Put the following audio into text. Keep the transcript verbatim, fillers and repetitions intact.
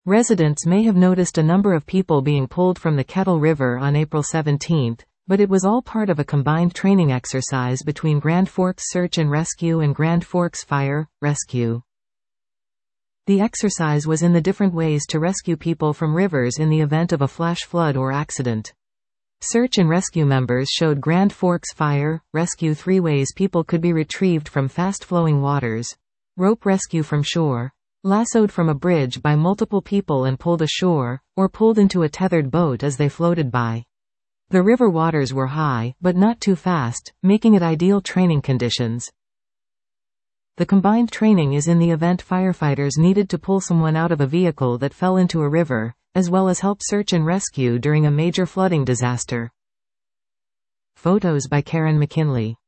Residents may have noticed a number of people being pulled from the Kettle River on April seventeenth, but it was all part of a combined training exercise between Grand Forks Search and Rescue and Grand Forks Fire, Rescue. The exercise was in the different ways to rescue people from rivers in the event of a flash flood or accident. Search and rescue members showed Grand Forks Fire, Rescue three ways people could be retrieved from fast-flowing waters. Rope rescue from shore. Lassoed from a bridge by multiple people and pulled ashore, or pulled into a tethered boat as they floated by. The river waters were high, but not too fast, making it ideal training conditions. The combined training is in the event firefighters needed to pull someone out of a vehicle that fell into a river, as well as help search and rescue during a major flooding disaster. Photos by Karen McKinley.